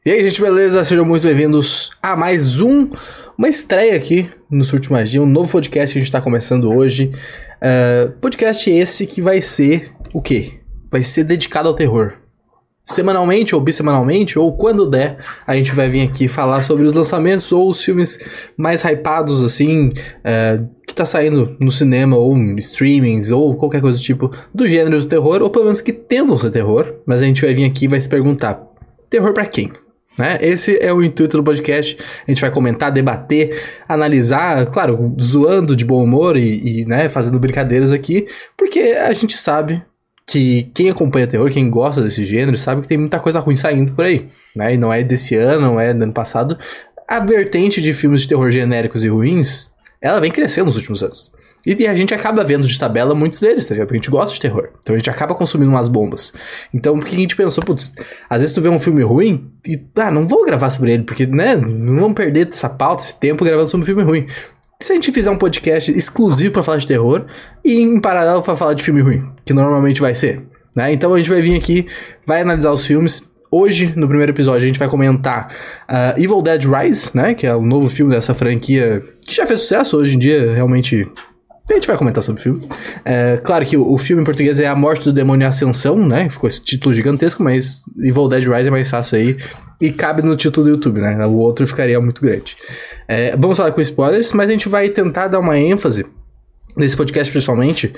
E aí, gente, beleza? Sejam muito bem-vindos a mais uma estreia aqui no Surto Magia, um novo podcast que a gente tá começando hoje. Podcast esse que vai ser o quê? Vai ser dedicado ao terror. Semanalmente ou bissemanalmente, ou quando der, a gente vai vir aqui falar sobre os lançamentos ou os filmes mais hypados, assim, que tá saindo no cinema, ou em streamings, ou qualquer coisa do tipo, do gênero do terror, ou pelo menos que tentam ser terror. Mas a gente vai vir aqui e vai se perguntar, terror pra quem? Né? Esse é o intuito do podcast. A gente vai comentar, debater, analisar, claro, zoando de bom humor e né, fazendo brincadeiras aqui, porque a gente sabe que quem acompanha terror, quem gosta desse gênero, sabe que tem muita coisa ruim saindo por aí, né? E não é desse ano, não é do ano passado. A vertente de filmes de terror genéricos e ruins, ela vem crescendo nos últimos anos. E a gente acaba vendo de tabela muitos deles, tá ligado? Porque a gente gosta de terror. Então a gente acaba consumindo umas bombas. Então por que a gente pensou, putz, às vezes tu vê um filme ruim e, não vou gravar sobre ele, porque, né, não vamos perder essa pauta, esse tempo gravando sobre um filme ruim. E se a gente fizer um podcast exclusivo pra falar de terror e em paralelo pra falar de filme ruim, que normalmente vai ser, né? Então a gente vai vir aqui, vai analisar os filmes. Hoje, no primeiro episódio, a gente vai comentar Evil Dead Rise, né? Que é o novo filme dessa franquia que já fez sucesso hoje em dia, realmente. A gente vai comentar sobre o filme. Claro que o filme em português é A Morte do Demônio e a Ascensão, né? Ficou esse título gigantesco, mas Evil Dead Rise é mais fácil aí. E cabe no título do YouTube, né? O outro ficaria muito grande. Vamos falar com spoilers, mas a gente vai tentar dar uma ênfase nesse podcast, principalmente,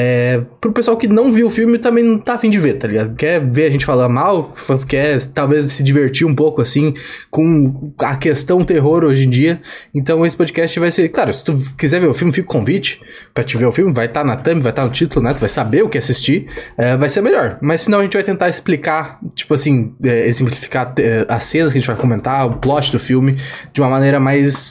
pro pessoal que não viu o filme e também não tá a fim de ver, tá ligado? Quer ver a gente falar mal, quer talvez se divertir um pouco, assim, com a questão terror hoje em dia. Então esse podcast vai ser... Claro, se tu quiser ver o filme, fica o convite pra te ver o filme, vai estar na thumb, vai estar no título, né? Tu vai saber o que assistir, vai ser melhor. Mas senão a gente vai tentar explicar, tipo assim, exemplificar as cenas que a gente vai comentar, o plot do filme, de uma maneira mais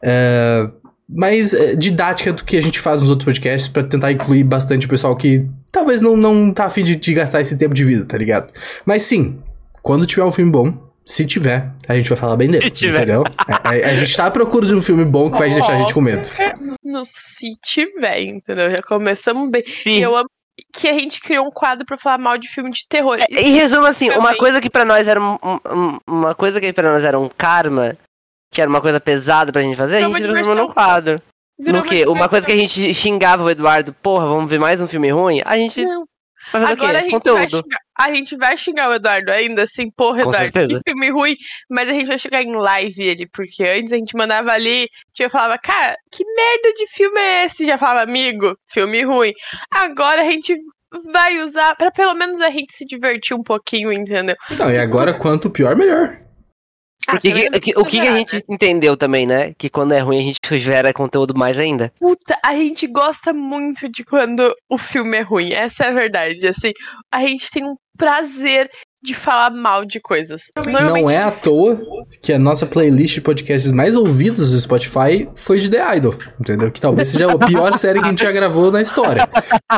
didática do que a gente faz nos outros podcasts, pra tentar incluir bastante o pessoal que talvez não tá a fim de gastar esse tempo de vida, tá ligado? Mas sim, quando tiver um filme bom, se tiver, a gente vai falar bem dele, entendeu? A gente tá à procura de um filme bom que vai deixar a gente com medo. Se tiver, entendeu? Já começamos bem. E eu amo que a gente criou um quadro pra falar mal de filme de terror. Em resumo, assim, uma coisa que pra nós era uma coisa que pra nós era um karma, que era uma coisa pesada pra gente fazer, a gente transformou num quadro. No quê? Uma coisa que a gente xingava o Eduardo, porra, vamos ver mais um filme ruim? A gente... Fazendo agora o quê? Conteúdo. A gente vai xingar o Eduardo ainda, assim, porra, Eduardo, que filme ruim. Mas a gente vai chegar em live ele, porque antes a gente mandava ali, eu falava, cara, que merda de filme é esse? Já falava, amigo, filme ruim. Agora a gente vai usar pra pelo menos a gente se divertir um pouquinho, entendeu? Não, e agora quanto pior, melhor. Porque o que a gente entendeu também, né? Que quando é ruim a gente gera conteúdo mais ainda. Puta, a gente gosta muito de quando o filme é ruim. Essa é a verdade. Assim, a gente tem um prazer de falar mal de coisas. Não é à toa que a nossa playlist de podcasts mais ouvidos do Spotify foi de The Idol, entendeu? Que talvez seja a pior série que a gente já gravou na história.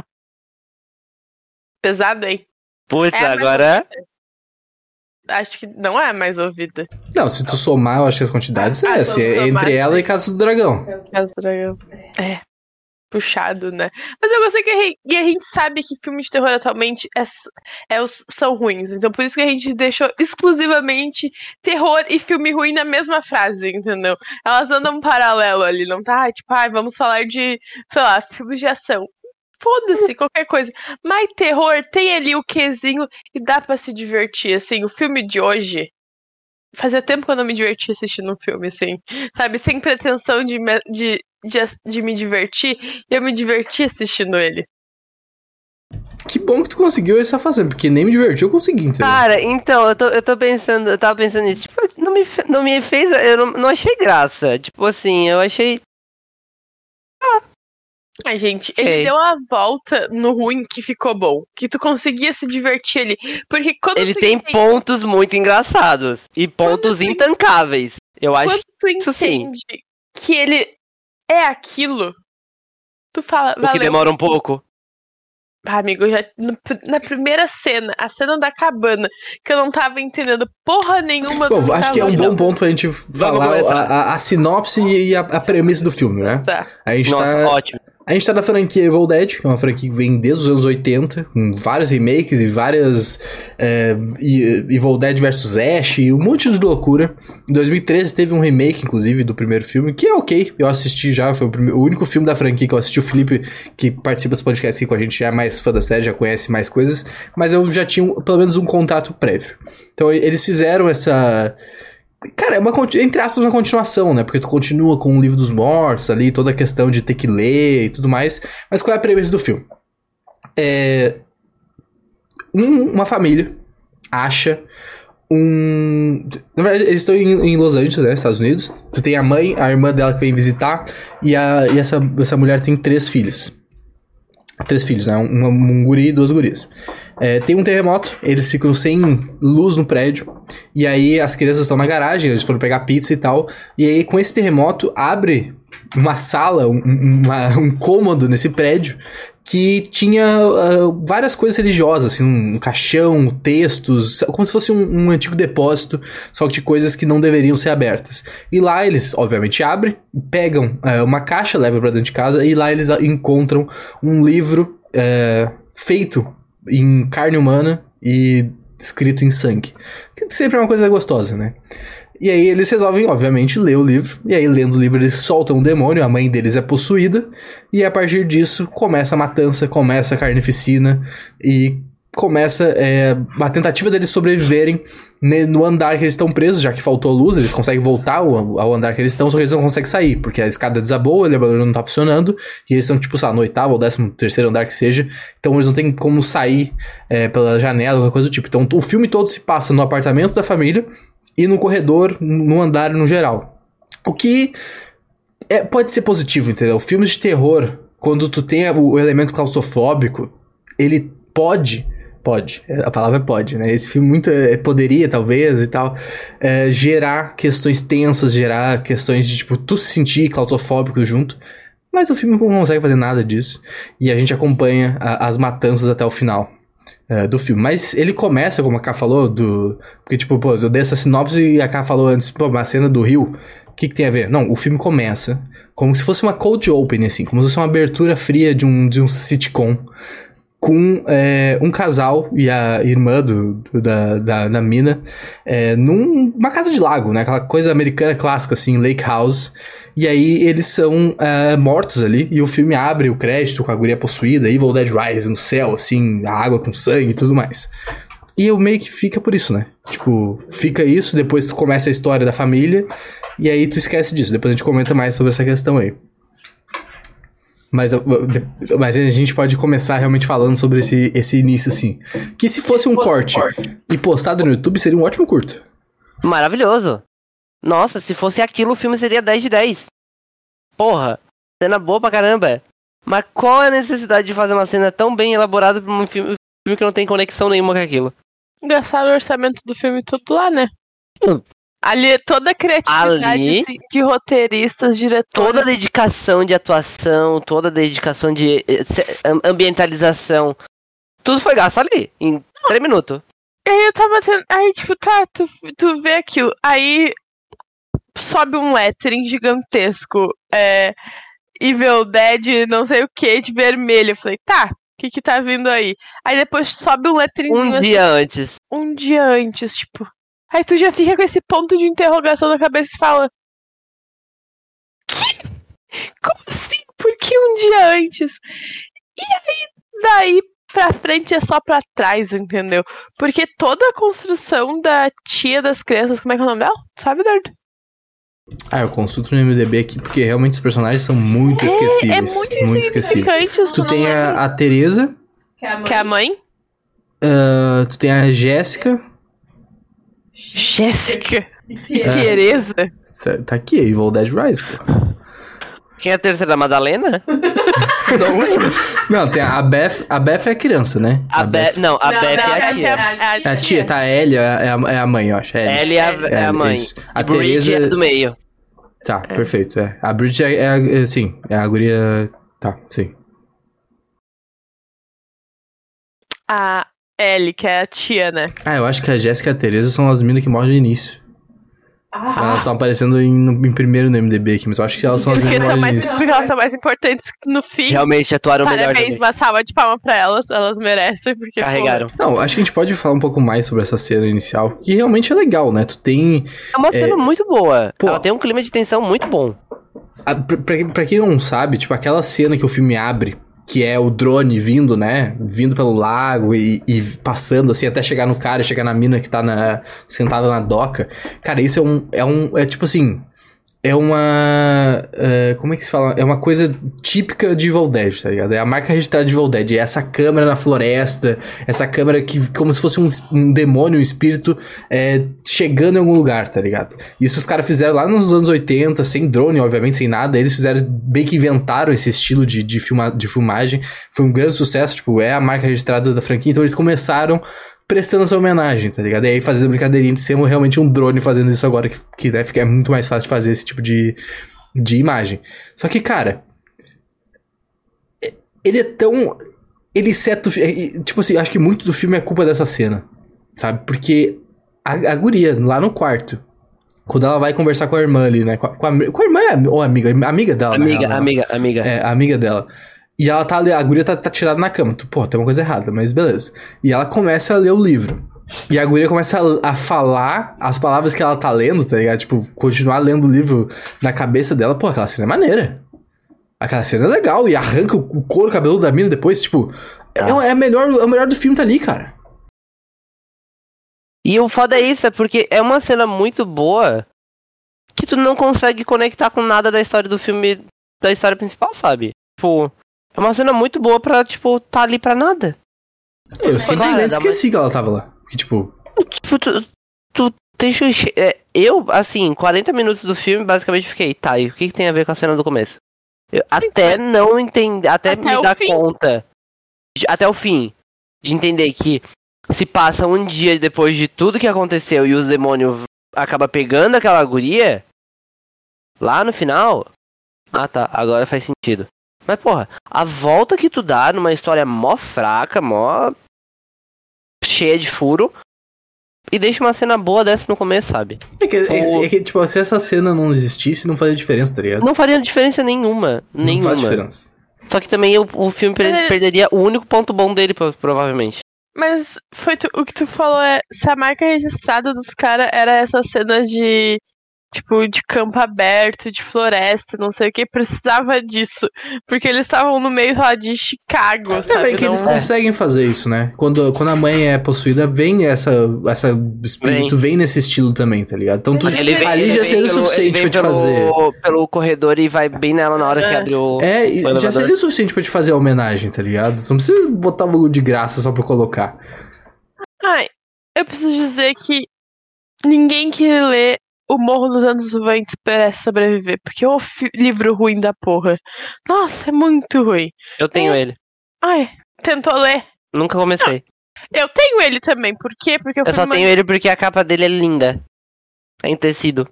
Pesado, hein? Putz, agora... Acho que não é mais ouvida. Não, se tu somar, eu acho que as quantidades entre ela e Casa do Dragão. Casa do Dragão. Puxado, né? Mas eu gostei que a gente sabe que filmes de terror atualmente são ruins. Então por isso que a gente deixou exclusivamente terror e filme ruim na mesma frase, entendeu? Elas andam um paralelo ali, não tá? Tipo, vamos falar de, sei lá, filmes de ação. Foda-se, qualquer coisa. Mas terror tem ali o quezinho e dá pra se divertir, assim. O filme de hoje... Fazia tempo que eu não me divertia assistindo um filme, assim. Sabe, sem pretensão de me divertir. E eu me diverti assistindo ele. Que bom que tu conseguiu essa fazenda, porque nem me diverti, eu consegui, entendeu? Cara, então, eu tava pensando nisso. Tipo, não me fez... Eu não achei graça. Tipo assim, eu achei... Gente, ele deu uma volta no ruim que ficou bom. Que tu conseguia se divertir ali. Porque quando ele tem pontos muito engraçados. E pontos intancáveis. Eu acho quando tu entende que ele é aquilo, tu fala, valeu. O que demora um pouco. Amigo, já na primeira cena, a cena da cabana, que eu não tava entendendo porra nenhuma. Bom, acho que é um bom ponto pra gente falar a sinopse e a premissa do filme, né? Tá. A gente Nossa, ótimo. A gente tá na franquia Evil Dead, que é uma franquia que vem desde os anos 80, com vários remakes e várias Evil Dead vs Ash e um monte de loucura. Em 2013 teve um remake, inclusive, do primeiro filme, que é ok, eu assisti já, foi o único filme da franquia que eu assisti. O Felipe, que participa desse podcast aqui com a gente, já é mais fã da série, já conhece mais coisas, mas eu já tinha pelo menos um contato prévio. Então eles fizeram essa... Cara, é entre aspas, uma continuação, né? Porque tu continua com o Livro dos Mortos ali, toda a questão de ter que ler e tudo mais. Mas qual é a premissa do filme? Uma família acha na verdade, eles estão em Los Angeles, né? Estados Unidos. Tu tem a mãe, a irmã dela que vem visitar, e essa mulher tem 3 filhos. 3 filhos, né? Um guri e 2 gurias. Tem um terremoto, eles ficam sem luz no prédio, e aí as crianças estão na garagem, eles foram pegar pizza e tal, e aí com esse terremoto abre uma sala, um cômodo nesse prédio, que tinha várias coisas religiosas, assim, um caixão, textos, como se fosse um antigo depósito, só que de coisas que não deveriam ser abertas. E lá eles, obviamente, abrem, pegam uma caixa, levam pra dentro de casa, e lá eles encontram um livro feito em carne humana e escrito em sangue. Que sempre é uma coisa gostosa, né? E aí eles resolvem, obviamente, ler o livro. E aí, lendo o livro, eles soltam um demônio. A mãe deles é possuída. E a partir disso, começa a matança, começa a carnificina. E começa a tentativa deles sobreviverem no andar que eles estão presos. Já que faltou luz, eles conseguem voltar ao andar que eles estão. Só que eles não conseguem sair, porque a escada desabou, o elevador não tá funcionando. E eles estão, tipo, sei lá, no 8º ou 13º andar que seja. Então eles não têm como sair pela janela, qualquer coisa do tipo. Então o filme todo se passa no apartamento da família e no corredor, no andar no geral. O que pode ser positivo, entendeu? Filmes de terror, quando tu tem o elemento claustrofóbico, ele pode, a palavra é pode, né? Esse filme poderia, talvez, e tal, gerar questões tensas, gerar questões de, tipo, tu se sentir claustrofóbico junto. Mas o filme não consegue fazer nada disso. E a gente acompanha as matanças até o final do filme. Mas ele começa, como a Ká falou, porque, tipo, pô, eu dei essa sinopse e a Ká falou antes, pô, uma cena do rio, o que tem a ver? Não, o filme começa como se fosse uma cold open, assim, como se fosse uma abertura fria de um sitcom, com um casal e a irmã da mina numa casa de lago, né? Aquela coisa americana clássica, assim, lake house. E aí eles são mortos ali, e o filme abre o crédito com a guria possuída, Evil Dead Rise no céu, assim, a água com sangue e tudo mais. E eu meio que fica por isso, né? Tipo, fica isso, depois tu começa a história da família, e aí tu esquece disso. Depois a gente comenta mais sobre essa questão aí. Mas a gente pode começar realmente falando sobre esse início, assim. Que se fosse um corte e postado no YouTube, seria um ótimo curto. Maravilhoso. Nossa, se fosse aquilo, o filme seria 10 de 10. Porra, cena boa pra caramba. Mas qual é a necessidade de fazer uma cena tão bem elaborada pra um filme que não tem conexão nenhuma com aquilo? Gastaram o orçamento do filme tudo lá, né? Ali, toda a criatividade de roteiristas, diretores... Toda a dedicação de atuação, toda a dedicação de ambientalização, tudo foi gasto ali, em 3 minutos. Aí eu tava tendo... Aí, tipo, tá, tu vê aquilo. Aí sobe um lettering gigantesco. Evil Dead, não sei o que, de vermelho. Eu falei, tá, o que tá vindo aí? Aí depois sobe um letteringzinho Um dia antes, tipo... Aí tu já fica com esse ponto de interrogação na cabeça e fala... Que? Como assim? Por que um dia antes? E aí, daí pra frente é só pra trás, entendeu? Porque toda a construção da tia das crianças... Como é que é o nome dela? Sabe, Eduardo? Eu consulto no MDB aqui porque realmente os personagens são muito esquecíveis. Muito esquecíveis. Tu tem a Teresa. Que é a mãe. Tu tem a Jéssica. Teresa. Tá aqui, Evil Dead Rise, pô. Quem é a terceira? Mamadalenna? Não lembro. Não, tem a Beth. A Beth é a criança, né? A Beth é a tia. A tia, tá, a Ellie é a mãe, eu acho. Ellie é a mãe. Isso. A Bridget Teresa é do meio. Tá, perfeito. A Bridget sim, é a guria... Tá, sim. A Ellie, que é a tia, né? Eu acho que a Jéssica e a Teresa são as minas que morrem no início. Elas estão aparecendo em primeiro no MDB aqui, mas eu acho que elas são as melhores. Porque elas são mais importantes no fim. Realmente atuaram melhor. Parabéns, uma salva de palma pra elas merecem, porque... Carregaram. Não, acho que a gente pode falar um pouco mais sobre essa cena inicial, que realmente é legal, né? Tu tem... É uma cena muito boa. Ela tem um clima de tensão muito bom. Pra quem não sabe, tipo, aquela cena que o filme abre, que é o drone vindo, né? Vindo pelo lago e passando, assim, até chegar no cara e chegar na mina que tá sentada na doca. Cara, isso é tipo assim... É uma... como é que se fala? É uma coisa típica de Evil Dead, tá ligado? É a marca registrada de Evil Dead. É essa câmera na floresta, essa câmera que como se fosse um demônio, um espírito chegando em algum lugar, tá ligado? Isso os caras fizeram lá nos anos 80, sem drone, obviamente, sem nada. Eles fizeram, bem que inventaram esse estilo de filmagem. Foi um grande sucesso, tipo, é a marca registrada da franquia. Então eles começaram prestando essa homenagem, tá ligado? E aí fazendo brincadeirinha de ser realmente um drone fazendo isso agora, que deve ficar muito mais fácil de fazer esse tipo de imagem. Só que, cara, ele é tão... Ele exceto... Tipo assim, acho que muito do filme é culpa dessa cena, sabe? Porque a guria, lá no quarto, quando ela vai conversar com a irmã ali, né? Com a irmã ou amiga dela, Amiga. É, a amiga dela. E ela tá ali, a guria tá tirada na cama. Pô, tem uma coisa errada, mas beleza. E ela começa a ler o livro. E a guria começa a falar as palavras que ela tá lendo, tá ligado? Tipo, continuar lendo o livro na cabeça dela. Pô, aquela cena é maneira. Aquela cena é legal. E arranca o couro cabeludo da mina depois, tipo... É o melhor do filme tá ali, cara. E o foda é isso, é porque é uma cena muito boa que tu não consegue conectar com nada da história do filme, da história principal, sabe? Tipo... É uma cena muito boa pra, tipo, tá ali pra nada. Eu simplesmente esqueci que ela tava lá. Que, tipo... Tu deixa... Eu, assim, 40 minutos do filme, basicamente fiquei... Tá, e o que tem a ver com a cena do começo? Eu até não entender... Até me dar conta... Até o fim. De entender que se passa um dia depois de tudo que aconteceu e os demônios acabam pegando aquela guria... Lá no final... Ah, tá. Agora faz sentido. Mas, porra, a volta que tu dá numa história mó fraca, mó cheia de furo, e deixa uma cena boa dessa no começo, sabe? É que, tipo, se essa cena não existisse, não faria diferença, tá ligado? Não faria diferença nenhuma. Não faz diferença. Só que também o filme perderia o único ponto bom dele, provavelmente. Mas o que tu falou se a marca registrada dos caras era essas cenas de... Tipo, de campo aberto, de floresta, não sei o que, precisava disso. Porque eles estavam no meio lá de Chicago, sabe? É que eles conseguem fazer isso, né? Quando a mãe é possuída, vem essa espírito, vem nesse estilo também, tá ligado? Então ali já seria o suficiente pra te fazer. Pelo corredor e vai bem nela na hora que abre o... já seria o suficiente pra te fazer a homenagem, tá ligado? Você não precisa botar o bagulho de graça só pra colocar. Eu preciso dizer que ninguém que lê O Morro dos Anos Ventos merece sobreviver, porque é o livro ruim da porra. Nossa, é muito ruim. Eu tenho ele. Tentou ler? Nunca comecei. Eu tenho ele também, por quê? Porque eu só tenho ele porque a capa dele é linda. É em tecido.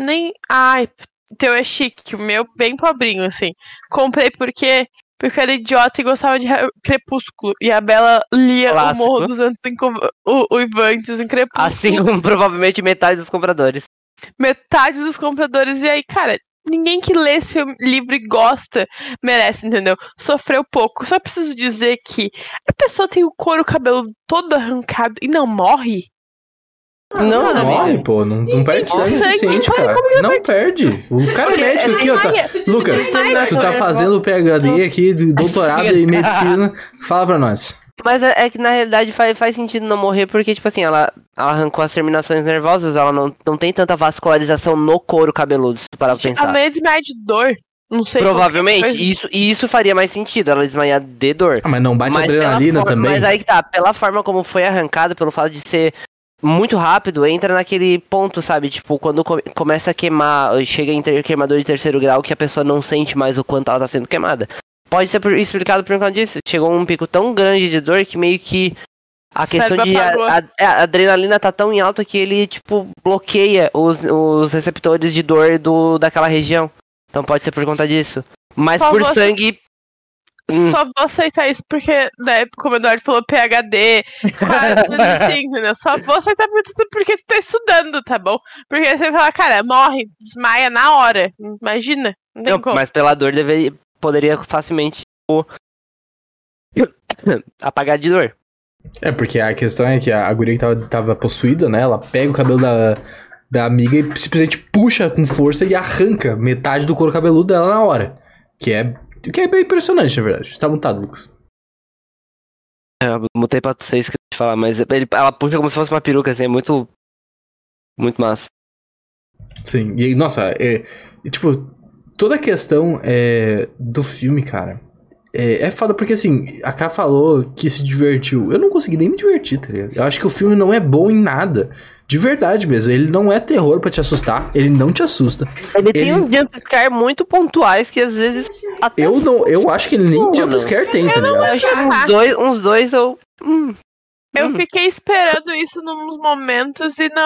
Teu é chique, o meu bem pobrinho, assim. Comprei porque eu era idiota e gostava de Crepúsculo. E a Bela lia Clássico. O Morro dos Anos Ventos em Crepúsculo. Assim como provavelmente metade dos compradores. Metade dos compradores. E aí, cara, ninguém que lê esse livro e gosta merece, entendeu? Sofreu pouco. Só preciso dizer que a pessoa tem o couro, o cabelo todo arrancado e não morre. Não morre, pô. Não perde sangue o suficiente, cara. Não perde. O cara é médico aqui, ó. Lucas, tu tá fazendo PhD aqui, doutorado em medicina. Fala pra nós. Mas é que na realidade faz sentido não morrer, porque, tipo assim, ela arrancou as terminações nervosas, ela não tem tanta vascularização no couro cabeludo, se tu parar pra pensar. A meia desmaia de dor. Não sei. Provavelmente, isso faria mais sentido, ela desmaiar de dor. Mas não bate adrenalina também? Mas aí que tá, pela forma como foi arrancado, pelo fato de ser muito rápido, entra naquele ponto, sabe? Tipo, quando começa a queimar, chega em queimador de 3º grau, que a pessoa não sente mais o quanto ela tá sendo queimada. Pode ser explicado por causa disso. Chegou um pico tão grande de dor que meio que a questão de a adrenalina tá tão em alta que ele, tipo, bloqueia os receptores de dor daquela região. Então pode ser por conta disso. Mas por sangue, só vou aceitar isso porque, né, como o Eduardo falou, PhD, quase assim, entendeu? Só vou aceitar porque tu tá estudando, tá bom? Porque você fala, cara, morre, desmaia na hora. Imagina, não tem como. Mas pela dor poderia facilmente apagar de dor. É, porque a questão é que a guria que tava possuída, né? Ela pega o cabelo da amiga e simplesmente puxa com força e arranca metade do couro cabeludo dela na hora. Que é bem impressionante, na verdade. Você tá mutado, Lucas. Eu mutei pra vocês que eu te falar, mas ela puxa como se fosse uma peruca, assim, é muito massa. Sim, e nossa, tipo, toda a questão do filme, cara, é foda porque, assim, a Ká falou que se divertiu. Eu não consegui nem me divertir, tá ligado? Eu acho que o filme não é bom em nada. De verdade mesmo. Ele não é terror pra te assustar. Ele não te assusta. Ele tem uns jumpscare muito pontuais que às vezes... Até eu acho que ele nem jumpscare tem, tá ligado? Eu acho que uns dois eu... Eu fiquei esperando isso nos momentos e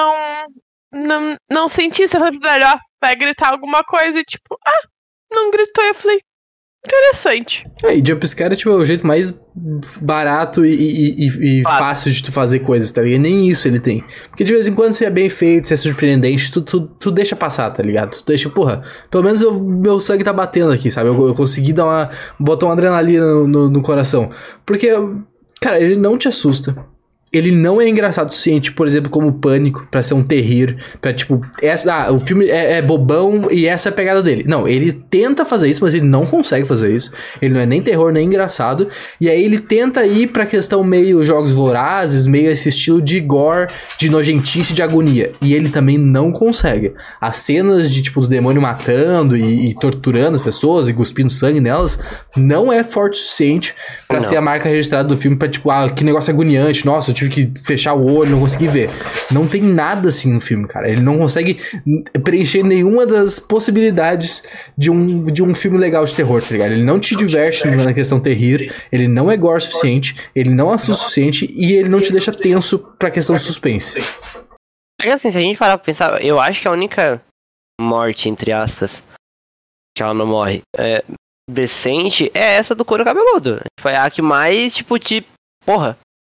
não senti. Você falou, ó, vai gritar alguma coisa e tipo, não gritou. Eu falei, interessante. E jumpscare é tipo o jeito mais barato e fácil de tu fazer coisas, tá ligado? E nem isso ele tem. Porque de vez em quando, se é bem feito, se é surpreendente, tu deixa passar, tá ligado? Tu deixa, porra, pelo menos meu sangue tá batendo aqui, sabe? Eu consegui botar uma adrenalina no coração. Porque, cara, ele não te assusta. Ele não é engraçado o suficiente, por exemplo, como Pânico, pra ser um terrir, pra tipo, o filme é bobão e essa é a pegada dele. Não, ele tenta fazer isso, mas ele não consegue fazer isso. Ele não é nem terror, nem engraçado. E aí ele tenta ir pra questão meio Jogos Vorazes, meio esse estilo de gore, de nojentice, de agonia. E ele também não consegue. As cenas de, tipo, do demônio matando e torturando as pessoas e cuspindo sangue nelas, não é forte o suficiente pra ser a marca registrada do filme, pra tipo, que negócio agoniante, nossa, eu tive que fechar o olho, não consegui ver. Não tem nada assim no filme, cara. Ele não consegue preencher nenhuma das possibilidades de um filme legal de terror, tá ligado? Ele não te diverte na questão terrir, ele não é gore o suficiente, ele não assusta o suficiente e ele não te deixa tenso pra questão suspense. É assim, se a gente parar pra pensar, eu acho que a única morte, entre aspas, que ela não morre, decente, é essa do couro cabeludo. Foi a que mais, tipo, Porra.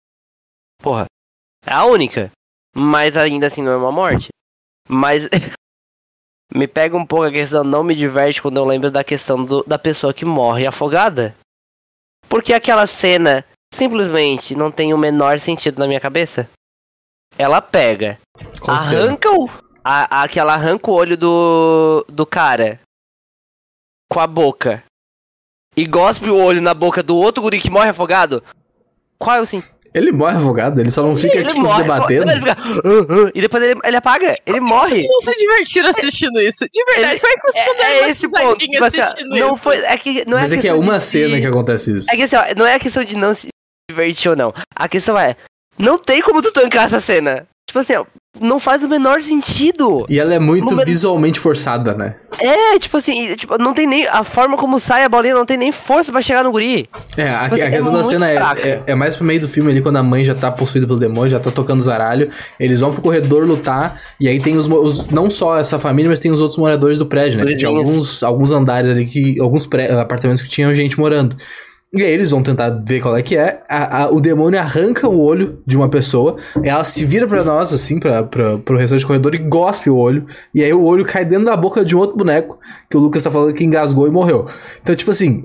É a única. Mas ainda assim não é uma morte. Mas me pega um pouco a questão, não me diverte quando eu lembro da questão da pessoa que morre afogada. Porque aquela cena simplesmente não tem o menor sentido na minha cabeça. Ela pega, arranca ela arranca o olho do cara com a boca e gospe o olho na boca do outro guri que morre afogado. Qual é o sentido? Ele morre afogado, ele só não fica, tipo, se debatendo. Ele fica, e depois ele apaga, ele morre. Não se divertiram assistindo isso. De verdade, como é que você é esse ponto, tipo, assistindo não isso? Foi, mas é que é uma cena que acontece isso. É que assim, não é a questão de não se divertir ou não. A questão é, não tem como tu tancar essa cena. Tipo assim, não faz o menor sentido. E ela é muito visualmente forçada, né? Tipo assim, não tem nem... A forma como sai a bolinha não tem nem força pra chegar no guri. A questão da cena é mais pro meio do filme ali, quando a mãe já tá possuída pelo demônio, já tá tocando os zaralhos. Eles vão pro corredor lutar, e aí tem não só essa família, mas tem os outros moradores do prédio, né? Tinha alguns andares ali, alguns apartamentos que tinham gente morando. E aí eles vão tentar ver qual é que é. O demônio arranca o olho de uma pessoa. Ela se vira pra nós, assim, pro restante do corredor e gospe o olho. E aí o olho cai dentro da boca de um outro boneco, que o Lucas tá falando que engasgou e morreu. Então, tipo assim...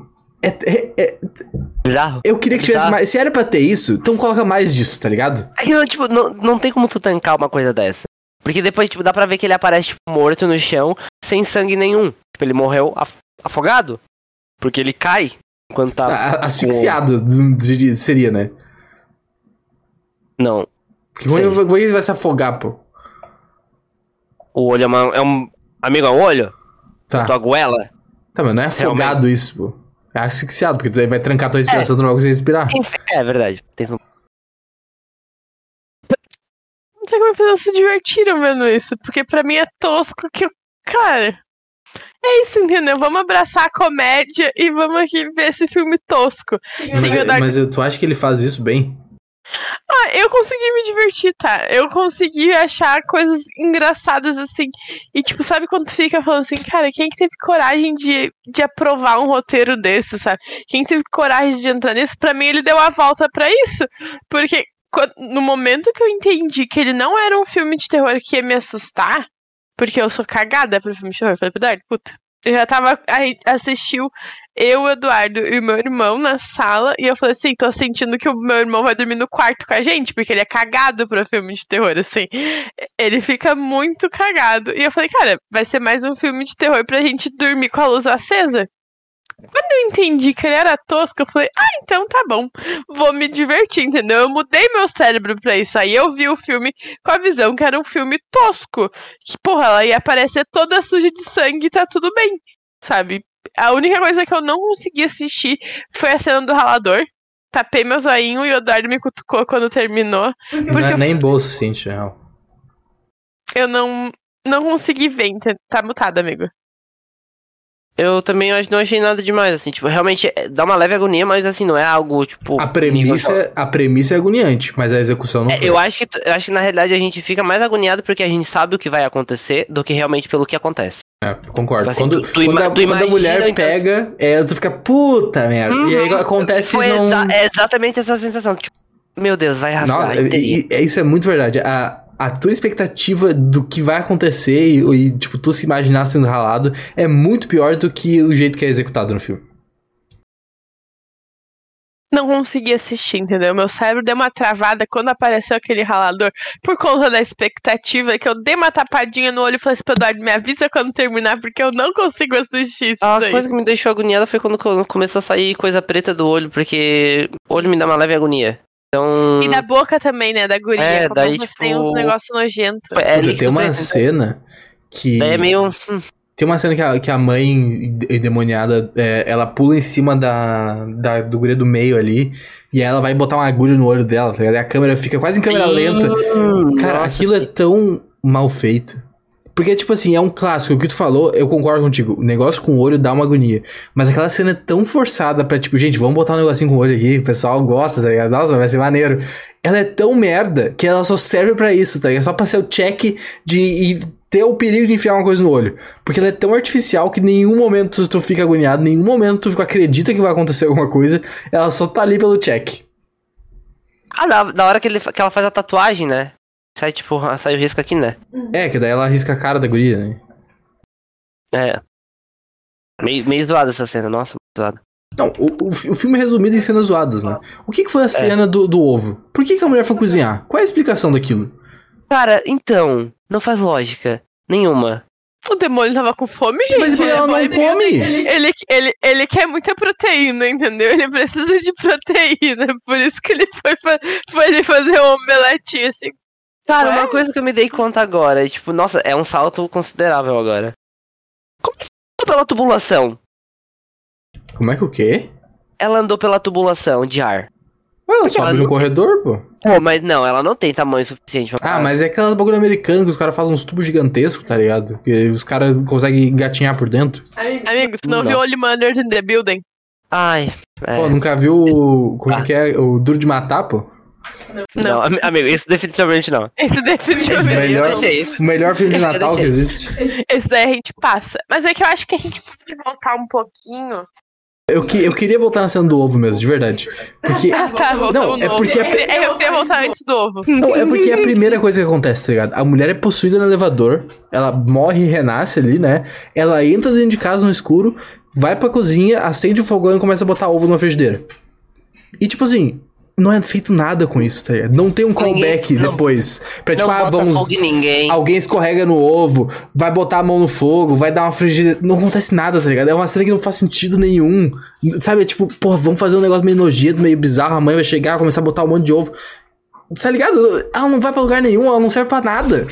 Eu queria que tivesse mais... Se era pra ter isso, então coloca mais disso, tá ligado? É que não tem como tu tancar uma coisa dessa. Porque depois, tipo, dá pra ver que ele aparece, tipo, morto no chão, sem sangue nenhum. Tipo, ele morreu afogado. Porque ele cai. Quando tá asfixiado, seria, né? Não. Porque como ele vai se afogar, pô? O olho é um... Amigo, é um olho? Tá. Tua goela? Tá, mas não é afogado realmente. Isso, pô. É asfixiado, porque tu vai trancar tua respiração, tu não vai conseguir respirar. É verdade. Não sei como as pessoas se divertiram vendo isso, porque pra mim é tosco que... Cara... É isso, entendeu? Vamos abraçar a comédia e vamos aqui ver esse filme tosco. Mas tu acha que ele faz isso bem? Eu consegui me divertir, tá? Eu consegui achar coisas engraçadas, assim. E, tipo, sabe quando tu fica falando assim, cara, quem que teve coragem de aprovar um roteiro desse, sabe? Quem teve coragem de entrar nisso? Pra mim, ele deu a volta pra isso. Porque no momento que eu entendi que ele não era um filme de terror que ia me assustar, porque eu sou cagada pro filme de terror, eu falei, Eduardo, puta. Eu já tava. Assistiu eu, o Eduardo e o meu irmão na sala. E eu falei assim: tô sentindo que o meu irmão vai dormir no quarto com a gente, porque ele é cagado pra filme de terror, assim. Ele fica muito cagado. E eu falei, cara, vai ser mais um filme de terror pra gente dormir com a luz acesa. Quando eu entendi que ele era tosco, eu falei, então tá bom, vou me divertir, entendeu? Eu mudei meu cérebro pra isso. Aí eu vi o filme com a visão que era um filme tosco. Que, porra, ela ia aparecer toda suja de sangue e tá tudo bem, sabe? A única coisa que eu não consegui assistir foi a cena do ralador. Tapei meu zoinho e o Eduardo me cutucou quando terminou. Não é nem bolso, Cintia. Eu não consegui ver, tá mutado, amigo. Eu também não achei nada demais, assim, tipo, realmente dá uma leve agonia, mas assim, não é algo, tipo... A premissa é agoniante, mas a execução não foi. Eu acho que na realidade a gente fica mais agoniado porque a gente sabe o que vai acontecer do que realmente pelo que acontece. Concordo. Tipo assim, quando a mulher pega, tu fica, puta merda. E aí acontece É exatamente essa sensação, tipo, meu Deus, vai rasgar. Isso é muito verdade. A tua expectativa do que vai acontecer e, tipo, tu se imaginar sendo ralado é muito pior do que o jeito que é executado no filme. Não consegui assistir, entendeu? Meu cérebro deu uma travada quando apareceu aquele ralador por conta da expectativa, que eu dei uma tapadinha no olho e falei assim, Eduardo, me avisa quando terminar, porque eu não consigo assistir isso daí. A coisa que me deixou agoniada foi quando começou a sair coisa preta do olho, porque o olho me dá uma leve agonia. Então... E da boca também, né, da guria. Daí, tipo... tem uns negócios nojentos. Tem uma cena que... Daí é meio... Tem uma cena que a mãe endemoniada, ela pula em cima do guria do meio ali, e ela vai botar uma agulha no olho dela, tá ligado? E a câmera fica quase em câmera lenta. Cara, aquilo é tão mal feito. Porque, tipo assim, é um clássico. O que tu falou, eu concordo contigo. O negócio com o olho dá uma agonia. Mas aquela cena é tão forçada pra, tipo, gente, vamos botar um negocinho com o olho aqui. O pessoal gosta, tá ligado? Nossa, vai ser maneiro. Ela é tão merda que ela só serve pra isso, tá ligado? Só pra ser o check de ter o perigo de enfiar uma coisa no olho. Porque ela é tão artificial que em nenhum momento tu fica agoniado, em nenhum momento tu acredita que vai acontecer alguma coisa. Ela só tá ali pelo check. Da hora que ela faz a tatuagem, né? Sai o risco aqui, né? Que daí ela risca a cara da guria, né? Meio zoada essa cena, nossa, muito zoada. Não, o filme é resumido em cenas zoadas, né? O que foi a cena do ovo? Por que a mulher foi cozinhar? Qual é a explicação daquilo? Cara, então, não faz lógica nenhuma. O demônio tava com fome, gente. Mas ela não come. Ele quer muita proteína, entendeu? Ele precisa de proteína. Por isso que ele foi ele fazer um omeletinho assim. Cara, uma coisa que eu me dei conta agora, tipo, nossa, é um salto considerável agora. Como é que ela andou pela tubulação? Como é que o quê? Ela andou pela tubulação de ar. Ela sobe no corredor, pô. Pô, mas não, ela não tem tamanho suficiente pra... mas é aquelas bagulho americano que os caras fazem uns tubos gigantescos, tá ligado? Que os caras conseguem gatinhar por dentro. Amigo, tu não viu Only Murders in the Building? Pô, nunca viu como que é o Duro de Matar, pô? Não, amigo, isso definitivamente não. Esse definitivamente o melhor filme de Natal que existe. Esse daí a gente passa. Mas é que eu acho que a gente pode voltar um pouquinho. Eu queria voltar na cena do ovo mesmo, de verdade. Porque... não, é porque... Eu queria voltar antes do ovo. Não, é porque é a primeira coisa que acontece, tá ligado? A mulher é possuída no elevador, ela morre e renasce ali, né? Ela entra dentro de casa no escuro, vai pra cozinha, acende o fogão e começa a botar ovo na frigideira. E tipo assim... Não é feito nada com isso, tá ligado? Não tem um callback depois. Pra tipo, alguém escorrega no ovo, vai botar a mão no fogo, vai dar uma frigideira. Não acontece nada, tá ligado? É uma cena que não faz sentido nenhum. Sabe? É tipo, porra, vamos fazer um negócio meio nojento, meio bizarro. A mãe vai chegar, começar a botar um monte de ovo. Tá ligado? Ela não vai pra lugar nenhum, ela não serve pra nada.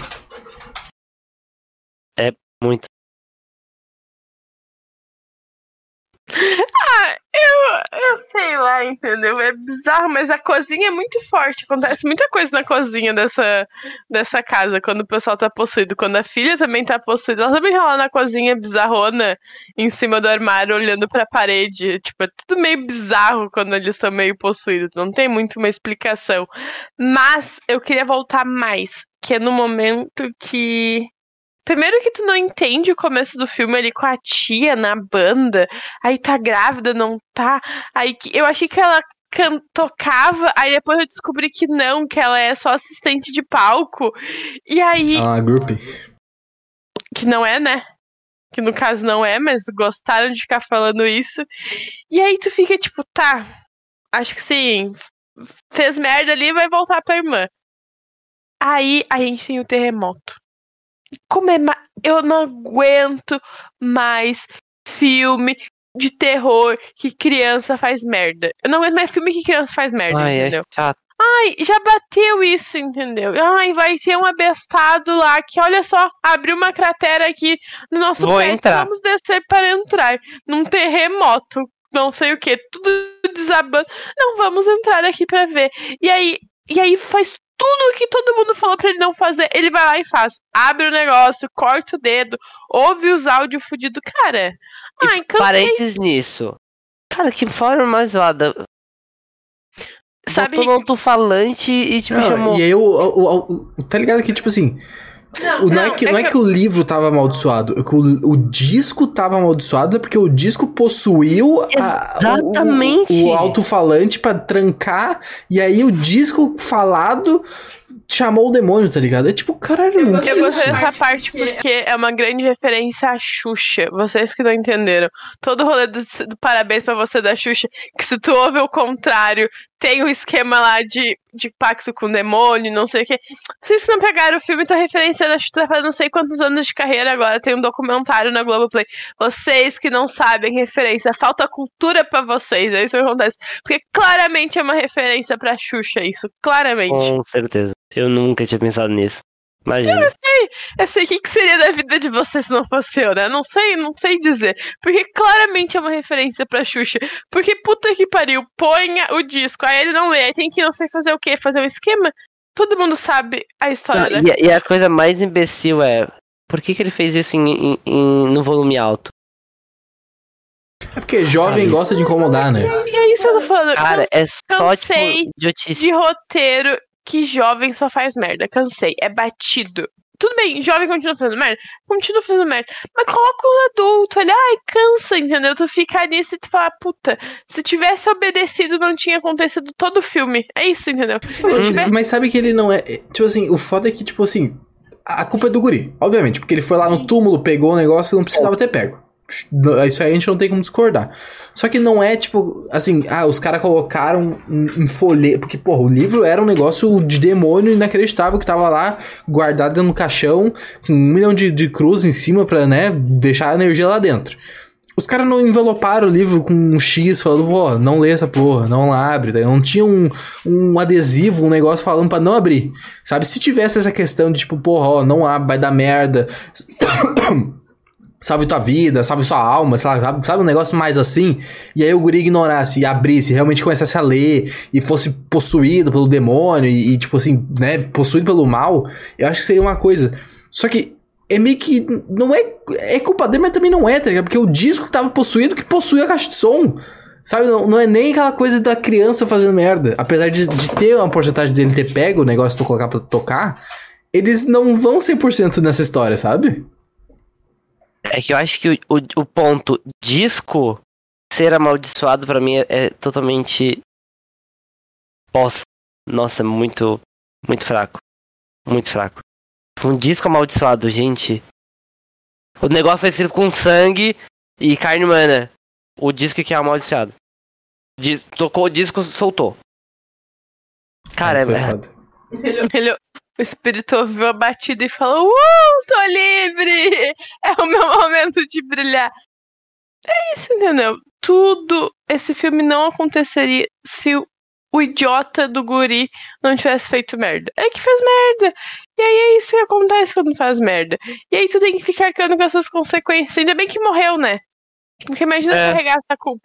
É muito. Eu sei lá, entendeu? É bizarro, mas a cozinha é muito forte. Acontece muita coisa na cozinha dessa casa quando o pessoal tá possuído. Quando a filha também tá possuída, ela também tá lá na cozinha bizarrona, em cima do armário, olhando pra parede. Tipo, é tudo meio bizarro quando eles estão meio possuídos. Não tem muito uma explicação. Mas eu queria voltar mais, que é no momento que... Primeiro que tu não entende o começo do filme ali com a tia na banda, aí tá grávida, não tá. Aí eu achei que ela tocava, aí depois eu descobri que não, que ela é só assistente de palco. E aí. Ah, groupie. Que não é, né? Que no caso não é, mas gostaram de ficar falando isso. E aí tu fica tipo, tá, acho que sim, fez merda ali, vai voltar pra irmã. Aí a gente tem o terremoto. Como eu não aguento mais filme de terror que criança faz merda. Eu não aguento mais filme que criança faz merda, entendeu? É chato. Ai, já bateu isso, entendeu? Ai, vai ter um abestado lá que, olha só, abriu uma cratera aqui no nosso prédio. Vamos descer para entrar num terremoto, não sei o que, tudo desabando. Não, vamos entrar aqui para ver. E aí faz tudo que todo mundo falou pra ele não fazer, ele vai lá e faz. Abre o negócio, corta o dedo, ouve os áudios fudidos. Cara, ai, cansei. Parênteses nisso. Cara, que forma mais zoada. Sabe? Botou no alto-falante e tipo chamou. E aí, tá ligado que, tipo assim... Não é que o livro tava amaldiçoado, é que o disco tava amaldiçoado, é porque o disco possuiu o alto-falante pra trancar, e aí o disco falado chamou o demônio, tá ligado? É tipo, caralho, mano. Eu gostei dessa parte porque é uma grande referência à Xuxa. Vocês que não entenderam. Todo o rolê do parabéns pra você da Xuxa, que se tu ouve o contrário, tem um esquema lá de pacto com o demônio, não sei o que. Vocês que não pegaram o filme, tá referenciando a Xuxa, tá fazendo não sei quantos anos de carreira agora, tem um documentário na Globoplay. Vocês que não sabem referência, falta cultura pra vocês, é isso que acontece. Porque claramente é uma referência pra Xuxa, isso, claramente. Com certeza. Eu nunca tinha pensado nisso. Imagina. Eu sei o que seria da vida de vocês se não fosse eu, né? Não sei dizer. Porque claramente é uma referência pra Xuxa. Porque puta que pariu, põe o disco, aí ele não lê, aí tem que não sei fazer o quê? Fazer um esquema? Todo mundo sabe a história, né? E a coisa mais imbecil é, por que ele fez isso no volume alto? É porque jovem gosta de incomodar, né? E é isso que eu tô falando. Cara, é só tipo idiotice. De roteiro que jovem só faz merda. Cansei. É batido. Tudo bem, jovem continua fazendo merda? Continua fazendo merda. Mas coloca o adulto ali. Ai, cansa, entendeu? Tu fica nisso e tu fala, puta, se tivesse obedecido não tinha acontecido todo o filme. É isso, entendeu? Mas sabe que ele não é... Tipo assim, o foda é que, tipo assim, a culpa é do guri, obviamente. Porque ele foi lá no túmulo, pegou o negócio e não precisava ter pego. Isso aí a gente não tem como discordar. Só que não é tipo assim, os caras colocaram em folheto. Porque, porra, o livro era um negócio de demônio inacreditável que tava lá guardado no caixão, com 1 milhão de cruz em cima pra, né, deixar a energia lá dentro. Os caras não enveloparam o livro com um X falando, pô, não lê essa porra, não abre. Não tinha um adesivo, um negócio falando pra não abrir. Sabe? Se tivesse essa questão de tipo, porra, não abre, vai dar merda. Salve tua vida, salve sua alma, sabe um negócio mais assim? E aí o guri ignorasse e abrisse, realmente começasse a ler e fosse possuído pelo demônio e tipo assim, né, possuído pelo mal, eu acho que seria uma coisa. Só que é meio que, não é culpa dele, mas também não é, tá ligado? Porque o disco que tava possuído que possui a caixa de som. Sabe, não é nem aquela coisa da criança fazendo merda. Apesar de ter uma porcentagem dele ter pego o negócio de colocar pra tocar, eles não vão 100% nessa história, sabe? É que eu acho que o ponto disco ser amaldiçoado pra mim é totalmente... Nossa, muito fraco. Muito fraco. Um disco amaldiçoado, gente. O negócio foi escrito com sangue e carne humana. O disco que é amaldiçoado. Tocou o disco, soltou. Cara, O espírito ouviu a batida e falou, tô livre! É o meu momento de brilhar. É isso, entendeu? Tudo, esse filme não aconteceria se o idiota do guri não tivesse feito merda. É que fez merda. E aí é isso que acontece quando faz merda. E aí tu tem que ficar arcando com essas consequências. Ainda bem que morreu, né? Porque imagina carregar essa culpa.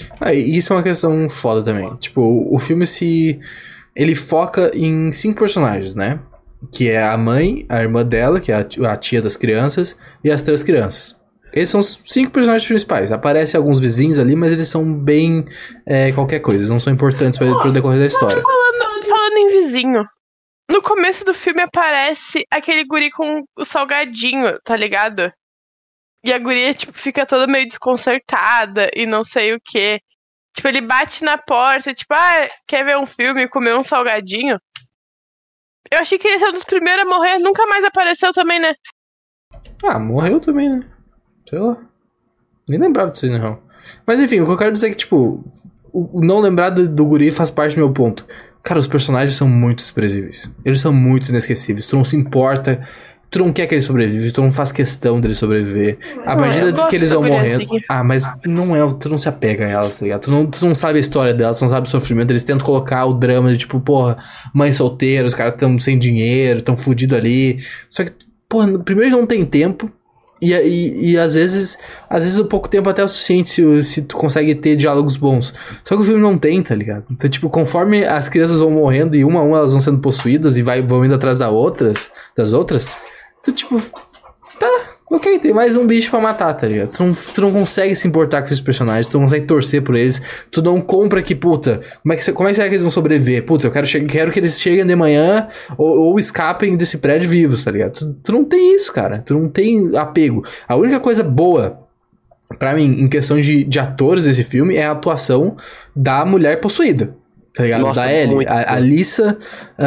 E isso é uma questão foda também. Tipo, o filme ele foca em 5 personagens, né? Que é a mãe, a irmã dela, que é a tia das crianças, e as 3 crianças. Esses são os 5 personagens principais. Aparecem alguns vizinhos ali, mas eles são bem qualquer coisa. Eles não são importantes pro decorrer da história. Falando em vizinho, no começo do filme aparece aquele guri com o salgadinho, tá ligado? E a guria, tipo, fica toda meio desconcertada e não sei o quê. Tipo, ele bate na porta, tipo, quer ver um filme e comer um salgadinho? Eu achei que ele era um dos primeiros a morrer, nunca mais apareceu também, né? Morreu também, né? Sei lá. Nem lembrava disso aí, não. Mas enfim, o que eu quero dizer é que, tipo, o não lembrar do guri faz parte do meu ponto. Cara, os personagens são muito desprezíveis. Eles são muito inesquecíveis. Tu não se importa, tu não quer que eles sobrevivem, tu não faz questão deles sobreviver. A partir que eles vão morrendo. Mas não é, tu não se apega a elas, tá ligado? Tu não sabe a história delas, tu não sabe o sofrimento. Eles tentam colocar o drama de tipo, porra, mãe solteira, os caras tão sem dinheiro, tão fudidos ali. Só que, porra, primeiro não tem tempo. E às vezes o pouco tempo até é o suficiente se tu consegue ter diálogos bons. Só que o filme não tem, tá ligado? Então, tipo, conforme as crianças vão morrendo e uma a uma elas vão sendo possuídas e vão indo atrás das outras, tu tipo, tá, ok, tem mais um bicho pra matar, tá ligado? Tu não consegue se importar com esses personagens, tu não consegue torcer por eles, tu não compra que, puta, como é que será que eles vão sobreviver? Puta, eu quero que eles cheguem de manhã ou escapem desse prédio vivos, tá ligado? Tu não tem isso, cara, tu não tem apego. A única coisa boa pra mim, em questão de atores desse filme, é a atuação da mulher possuída, tá ligado? Nossa, da Ellie, a Alyssa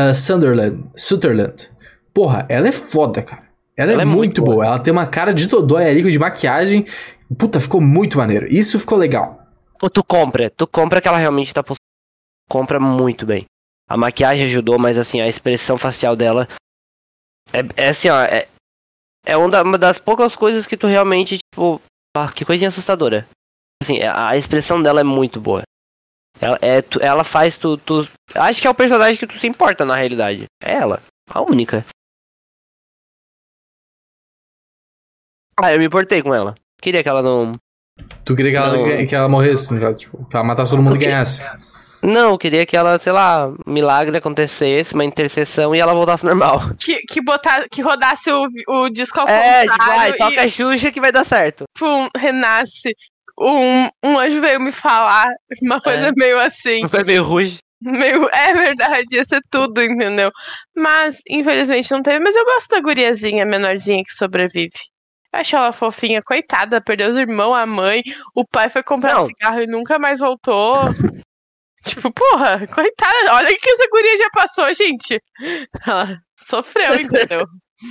Sutherland. Porra, ela é foda, cara. Ela é muito boa. Ela tem uma cara de Dodói ali, de maquiagem. Puta, ficou muito maneiro. Isso ficou legal. Tu compra que ela realmente tá possuída. Compra muito bem. A maquiagem ajudou, mas assim, a expressão facial dela é assim, ó, é uma das poucas coisas que tu realmente, tipo, que coisinha assustadora. Assim, a expressão dela é muito boa. Ela faz tu acho que é o personagem que tu se importa na realidade. É ela, a única. Eu me importei com ela. Queria que ela não... Tu queria que ela morresse, no caso, tipo, que ela matasse todo mundo e ganhasse. Não, eu queria que ela, sei lá, milagre acontecesse, uma intercessão e ela voltasse normal. Que rodasse o disco ao contrário. Tipo, toca a Xuxa que vai dar certo. Pum, renasce. Um anjo veio me falar uma coisa meio assim. Uma coisa meio ruge. É verdade, ia ser tudo, entendeu? Mas, infelizmente, não teve. Mas eu gosto da guriazinha menorzinha que sobrevive. Achei ela fofinha, coitada, perdeu os irmãos, a mãe, o pai foi comprar cigarro e nunca mais voltou. Tipo, porra, coitada, olha o que essa guria já passou, gente. Ela sofreu, entendeu?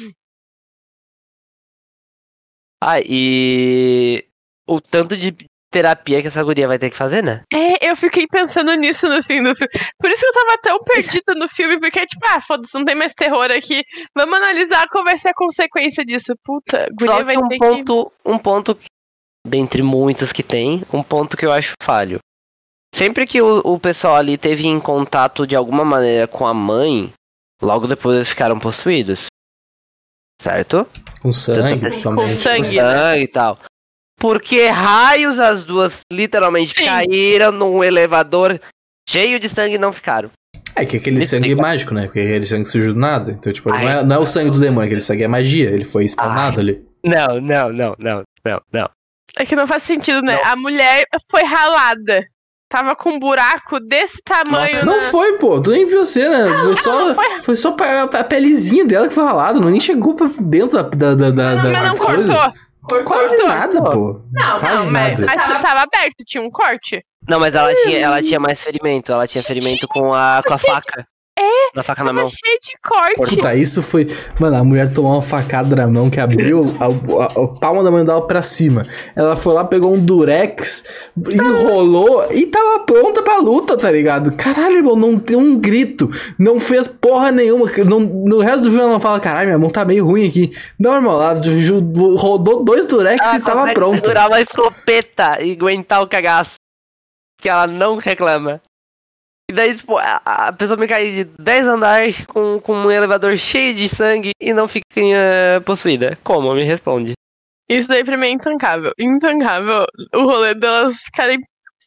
E o tanto de terapia que essa guria vai ter que fazer, né? Eu fiquei pensando nisso no fim do filme. Por isso que eu tava tão perdida no filme, porque tipo, foda-se, não tem mais terror aqui. Vamos analisar qual vai ser a consequência disso. Puta, guria só vai que um ponto, dentre muitos que tem, um ponto que eu acho falho. Sempre que o pessoal ali teve em contato de alguma maneira com a mãe, logo depois eles ficaram possuídos. Certo? Com sangue, com sangue e tal. Porque raios as duas literalmente caíram num elevador cheio de sangue e não ficaram. É que aquele sangue é mágico, né? Porque aquele sangue surgiu do nada. Então, tipo, não é o sangue do demônio, aquele sangue é magia. Ele foi spawnado ali. Não. É que não faz sentido, né? Não. A mulher foi ralada. Tava com um buraco desse tamanho. Não foi, pô. Tu nem viu a cena. Foi só a pelezinha dela que foi ralada. Não nem chegou pra dentro mas não coisa. Cortou. Quase nada, pô. Mas tava aberto, tinha um corte. Não, mas ela tinha mais ferimento. Ela tinha ferimento com a faca. Na faca na mão. Cheio de corte. Puta, isso foi... Mano, a mulher tomou uma facada na mão que abriu a palma da mão dela pra cima. Ela foi lá, pegou um durex, enrolou e tava pronta pra luta, tá ligado? Caralho, irmão, não deu um grito. Não fez porra nenhuma. No resto do filme ela não fala, caralho, minha mão tá meio ruim aqui. Não, irmão, ela rodou 2 durex e tava pronta. Segurar uma escopeta e aguentar o cagaço. Que ela não reclama. E daí, tipo, a pessoa me cai de 10 andares com um elevador cheio de sangue e não fica possuída. Como? Me responde. Isso daí pra mim é intancável. Intancável o rolê delas ficarem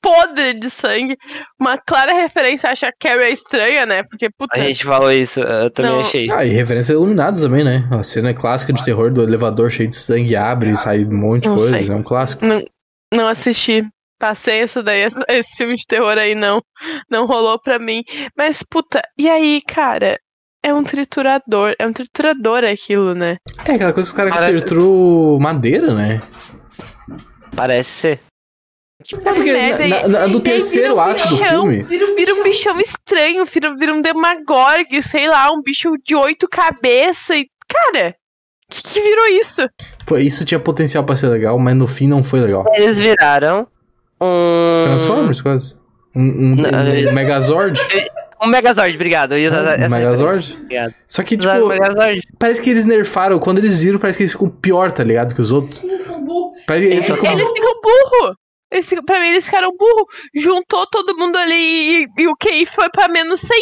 podre de sangue. Uma clara referência, acho que a Carrie é estranha, né? Porque, puta... A gente falou isso, eu também achei. E referência Iluminado também, né? A cena clássica de terror do elevador cheio de sangue, abre e sai um monte de coisa, é um clássico. Não assisti. Passei isso daí, esse filme de terror aí não rolou pra mim. Mas, puta, e aí, cara? É um triturador aquilo, né? É aquela coisa que os caras que trituram madeira, né? Parece ser. Porque no terceiro ato do filme... Vira um bichão estranho, vira um demagorgue, sei lá, um bicho de 8 cabeças e... Cara, que virou isso? Pô, isso tinha potencial pra ser legal, mas no fim não foi legal. Eles viraram Transformers, quase. Um Megazord. Um Megazord, obrigado. Um Megazord? Obrigado. Só que, tipo, parece que eles nerfaram. Quando eles viram, parece que eles ficam pior, tá ligado? Que os outros. Sim, ficam burros. Eles ficam burros. Pra mim, eles ficaram burros. Juntou todo mundo ali e o QI foi pra menos 100.